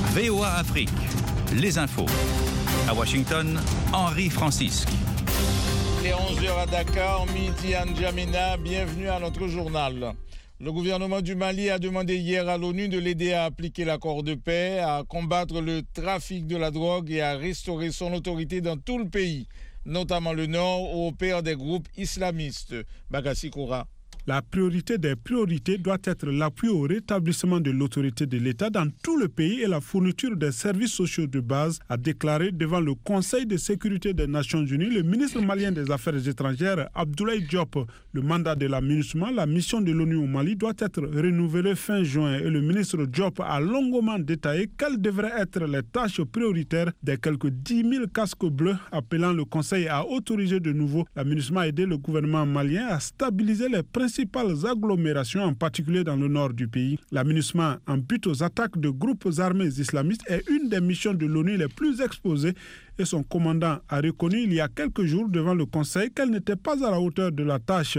VOA Afrique, les infos. À Washington, Henri Francisque. Il est 11h à Dakar, midi à N'Djamena, bienvenue à notre journal. Le gouvernement du Mali a demandé hier à l'ONU de l'aider à appliquer l'accord de paix, à combattre le trafic de la drogue et à restaurer son autorité dans tout le pays, notamment le nord où opèrent des groupes islamistes. Bagassi Koura. La priorité des priorités doit être l'appui au rétablissement de l'autorité de l'État dans tout le pays et la fourniture des services sociaux de base, a déclaré devant le Conseil de sécurité des Nations Unies le ministre malien des Affaires étrangères Abdoulaye Diop. Le mandat de la MINUSMA, la mission de l'ONU au Mali, doit être renouvelé fin juin et le ministre Diop a longuement détaillé quelles devraient être les tâches prioritaires des quelques 10 000 casques bleus, appelant le Conseil à autoriser de nouveau la MINUSMA à aider le gouvernement malien à stabiliser les principales agglomérations, en particulier dans le nord du pays. La MINUSMA, en but aux attaques de groupes armés islamistes, est une des missions de l'ONU les plus exposées et son commandant a reconnu il y a quelques jours devant le Conseil qu'elle n'était pas à la hauteur de la tâche.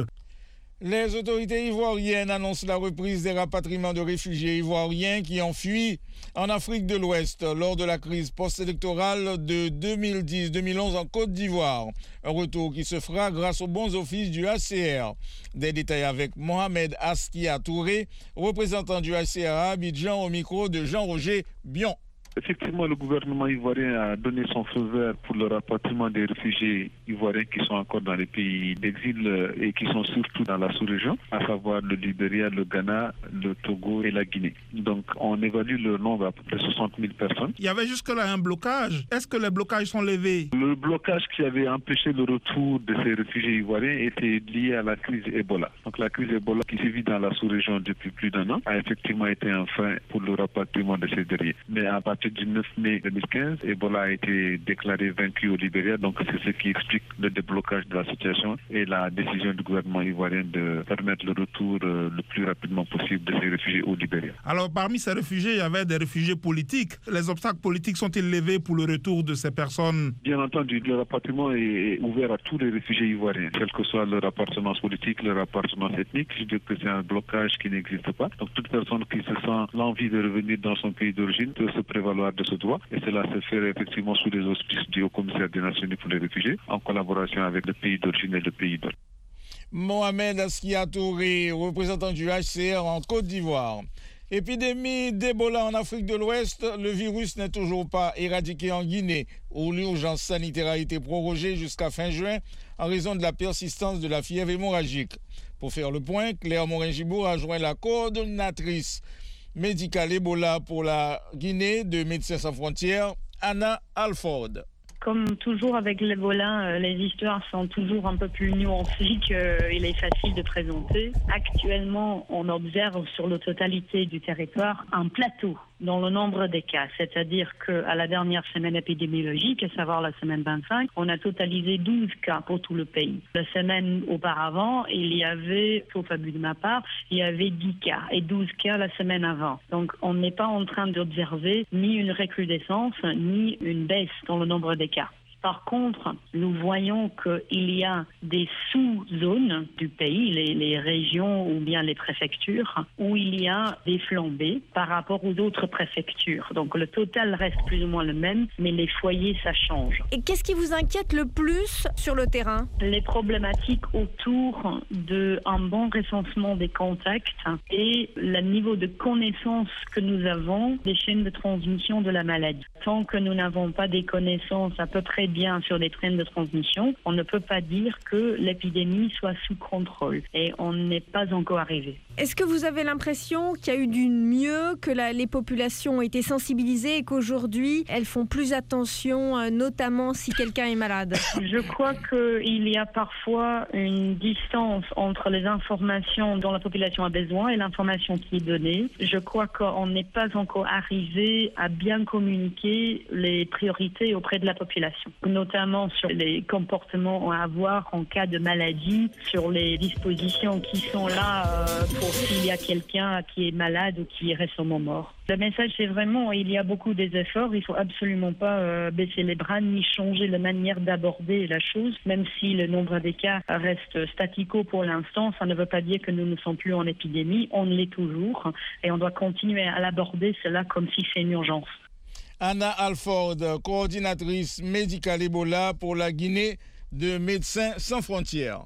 Les autorités ivoiriennes annoncent la reprise des rapatriements de réfugiés ivoiriens qui ont fui en Afrique de l'Ouest lors de la crise post-électorale de 2010-2011 en Côte d'Ivoire. Un retour qui se fera grâce aux bons offices du HCR. Des détails avec Mohamed Askia Touré, représentant du HCR à Abidjan, au micro de Jean-Roger Bion. Effectivement, le gouvernement ivoirien a donné son feu vert pour le rapatriement des réfugiés ivoiriens qui sont encore dans les pays d'exil et qui sont surtout dans la sous-région, à savoir le Libéria, le Ghana, le Togo et la Guinée. Donc, on évalue le nombre à peu près 60 000 personnes. Il y avait jusque-là un blocage. Est-ce que les blocages sont levés? Le blocage qui avait empêché le retour de ces réfugiés ivoiriens était lié à la crise Ebola. Donc, la crise Ebola qui sévit dans la sous-région depuis plus d'un an a effectivement été un frein pour le rapatriement de ces derniers. Mais à partir du 9 mai 2015, Ebola a été déclaré vaincu au Libéria, donc c'est ce qui explique le déblocage de la situation et la décision du gouvernement ivoirien de permettre le retour le plus rapidement possible de ces réfugiés au Libéria. Alors parmi ces réfugiés, il y avait des réfugiés politiques. Les obstacles politiques sont-ils levés pour le retour de ces personnes? Bien entendu, le rapatriement est ouvert à tous les réfugiés ivoiriens, quelle que soit leur appartenance politique, leur appartenance ethnique. Je dis que c'est un blocage qui n'existe pas. Donc toute personne qui se sent l'envie de revenir dans son pays d'origine peut se prévaloir de ce droit et cela se fait effectivement sous les auspices du Haut-Commissaire des Nations Unies pour les réfugiés en collaboration avec le pays d'origine et le pays d'origine. Mohamed Askia Touré, représentant du HCR en Côte d'Ivoire. Épidémie d'Ebola en Afrique de l'Ouest, le virus n'est toujours pas éradiqué en Guinée, où l'urgence sanitaire a été prorogée jusqu'à fin juin en raison de la persistance de la fièvre hémorragique. Pour faire le point, Claire Morin-Gibour a joint la coordonnatrice médicale Ebola pour la Guinée de Médecins sans frontières, Anna Alford. Comme toujours avec l'Ebola, les histoires sont toujours un peu plus nuancées qu'il est facile de présenter. Actuellement, on observe sur la totalité du territoire un plateau dans le nombre des cas. C'est-à-dire qu'à la dernière semaine épidémiologique, à savoir la semaine 25, on a totalisé 12 cas pour tout le pays. La semaine auparavant, il y avait, sauf abus de ma part, il y avait 10 cas et 12 cas la semaine avant. Donc on n'est pas en train d'observer ni une recrudescence, ni une baisse dans le nombre des cas. Par contre, nous voyons qu'il y a des sous-zones du pays, les régions ou bien les préfectures, où il y a des flambées par rapport aux autres préfectures. Donc le total reste plus ou moins le même, mais les foyers, ça change. Et qu'est-ce qui vous inquiète le plus sur le terrain? Les problématiques autour d'un bon recensement des contacts et le niveau de connaissance que nous avons des chaînes de transmission de la maladie. Tant que nous n'avons pas des connaissances à peu près bien sur les chaînes de transmission, on ne peut pas dire que l'épidémie soit sous contrôle et on n'est pas encore arrivé. Est-ce que vous avez l'impression qu'il y a eu du mieux, que les populations ont été sensibilisées et qu'aujourd'hui elles font plus attention, notamment si quelqu'un est malade? Je crois qu'il y a parfois une distance entre les informations dont la population a besoin et l'information qui est donnée. Je crois qu'on n'est pas encore arrivé à bien communiquer les priorités auprès de la population, notamment sur les comportements à avoir en cas de maladie, sur les dispositions qui sont là pour s'il y a quelqu'un qui est malade ou qui est récemment mort. Le message, c'est vraiment, il y a beaucoup des efforts, il ne faut absolument pas baisser les bras ni changer la manière d'aborder la chose, même si le nombre des cas reste statico pour l'instant, ça ne veut pas dire que nous ne sommes plus en épidémie, on l'est toujours et on doit continuer à l'aborder cela comme si c'est une urgence. Anna Alford, coordinatrice médicale Ebola pour la Guinée de Médecins sans frontières.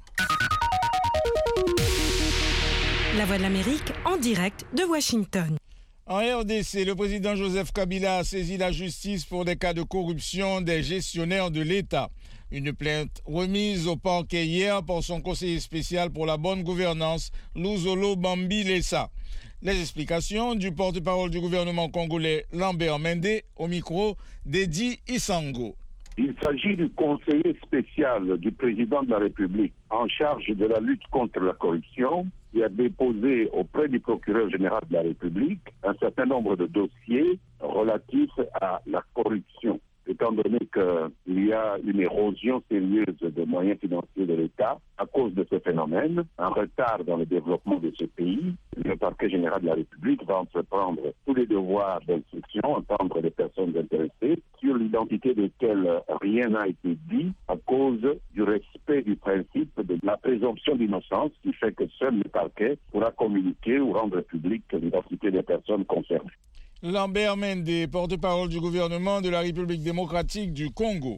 La Voix de l'Amérique en direct de Washington. En RDC, le président Joseph Kabila a saisi la justice pour des cas de corruption des gestionnaires de l'État. Une plainte remise au parquet hier par son conseiller spécial pour la bonne gouvernance, Luzolo Bambi Lessa. Les explications du porte-parole du gouvernement congolais Lambert Mende au micro d'Edi Isango. Il s'agit du conseiller spécial du président de la République en charge de la lutte contre la corruption qui a déposé auprès du procureur général de la République un certain nombre de dossiers relatifs à la corruption. Étant donné qu'il y a une érosion sérieuse des moyens financiers de l'État à cause de ce phénomène, un retard dans le développement de ce pays, le parquet général de la République va entreprendre tous les devoirs d'instruction, entendre les personnes intéressées, sur l'identité desquelles rien n'a été dit à cause du respect du principe de la présomption d'innocence qui fait que seul le parquet pourra communiquer ou rendre publique l'identité des personnes concernées. Lambert Mende, porte-parole du gouvernement de la République démocratique du Congo.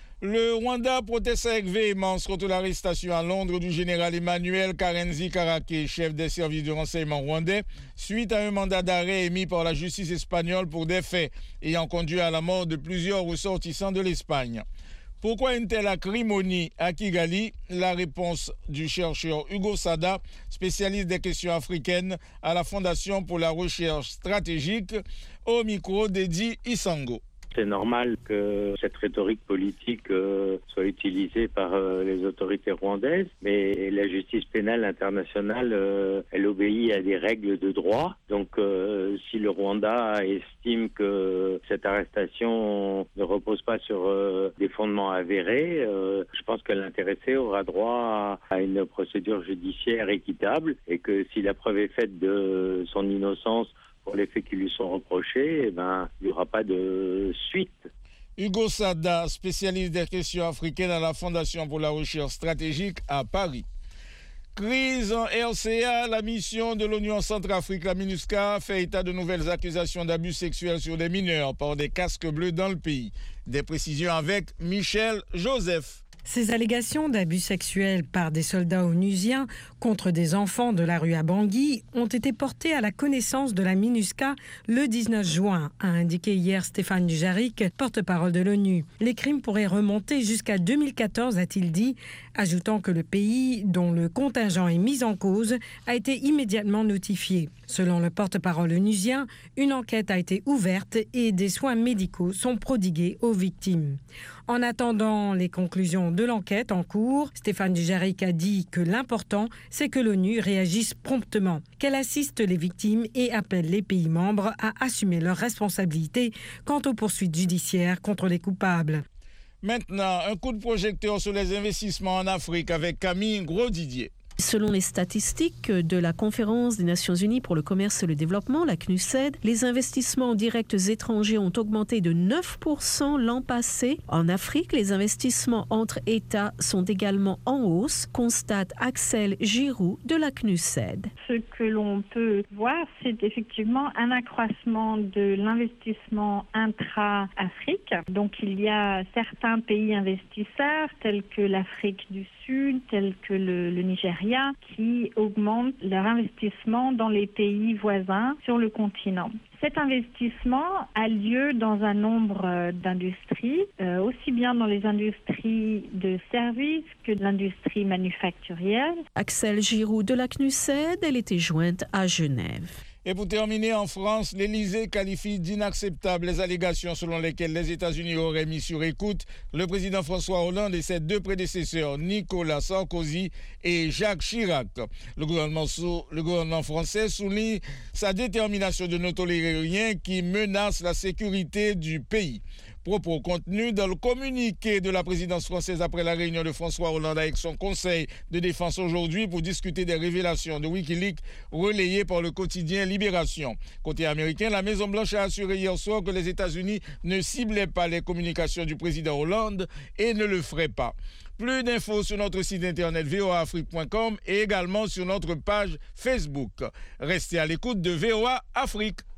Le Rwanda proteste avec véhémence contre l'arrestation à Londres du général Emmanuel Karenzi Karake, chef des services de renseignement rwandais, suite à un mandat d'arrêt émis par la justice espagnole pour des faits ayant conduit à la mort de plusieurs ressortissants de l'Espagne. Pourquoi une telle acrimonie à Kigali? La réponse du chercheur Hugo Sada, spécialiste des questions africaines à la Fondation pour la recherche stratégique, au micro d'Edi Isango. C'est normal que cette rhétorique politique soit utilisée par les autorités rwandaises, mais la justice pénale internationale, elle obéit à des règles de droit. Donc, si le Rwanda estime que cette arrestation ne repose pas sur des fondements avérés, je pense que l'intéressé aura droit à une procédure judiciaire équitable et que si la preuve est faite de son innocence pour les faits qui lui sont reprochés, il n'y aura pas de suite. Hugo Sada, spécialiste des questions africaines à la Fondation pour la recherche stratégique à Paris. Crise en RCA, la mission de l'ONU en Centrafrique, la MINUSCA, fait état de nouvelles accusations d'abus sexuels sur des mineurs par des casques bleus dans le pays. Des précisions avec Michel Joseph. Ces allégations d'abus sexuels par des soldats onusiens contre des enfants de la rue à Bangui ont été portées à la connaissance de la MINUSCA le 19 juin, a indiqué hier Stéphane Dujarric, porte-parole de l'ONU. Les crimes pourraient remonter jusqu'à 2014, a-t-il dit, ajoutant que le pays, dont le contingent est mis en cause, a été immédiatement notifié. Selon le porte-parole onusien, une enquête a été ouverte et des soins médicaux sont prodigués aux victimes. En attendant les conclusions de l'enquête en cours, Stéphane Dujarric a dit que l'important, c'est que l'ONU réagisse promptement, qu'elle assiste les victimes et appelle les pays membres à assumer leurs responsabilités quant aux poursuites judiciaires contre les coupables. Maintenant, un coup de projecteur sur les investissements en Afrique avec Camille Gros-Didier. Selon les statistiques de la Conférence des Nations Unies pour le commerce et le développement, la CNUSED, les investissements directs étrangers ont augmenté de 9% l'an passé. En Afrique, les investissements entre États sont également en hausse, constate Axel Giroux de la CNUSED. Ce que l'on peut voir, c'est effectivement un accroissement de l'investissement intra-Afrique. Donc il y a certains pays investisseurs tels que l'Afrique du Sud, tels que le Nigeria, qui augmentent leur investissement dans les pays voisins sur le continent. Cet investissement a lieu dans un nombre d'industries, aussi bien dans les industries de services que de l'industrie manufacturière. Axel Giroux de la CNUSED, elle était jointe à Genève. Et pour terminer, en France, l'Élysée qualifie d'inacceptables les allégations selon lesquelles les États-Unis auraient mis sur écoute le président François Hollande et ses deux prédécesseurs, Nicolas Sarkozy et Jacques Chirac. Le gouvernement français souligne sa détermination de ne tolérer rien qui menace la sécurité du pays. Propos contenus dans le communiqué de la présidence française après la réunion de François Hollande avec son conseil de défense aujourd'hui pour discuter des révélations de Wikileaks relayées par le quotidien Libération. Côté américain, la Maison-Blanche a assuré hier soir que les États-Unis ne ciblaient pas les communications du président Hollande et ne le feraient pas. Plus d'infos sur notre site internet voaafrique.com et également sur notre page Facebook. Restez à l'écoute de VOA Afrique.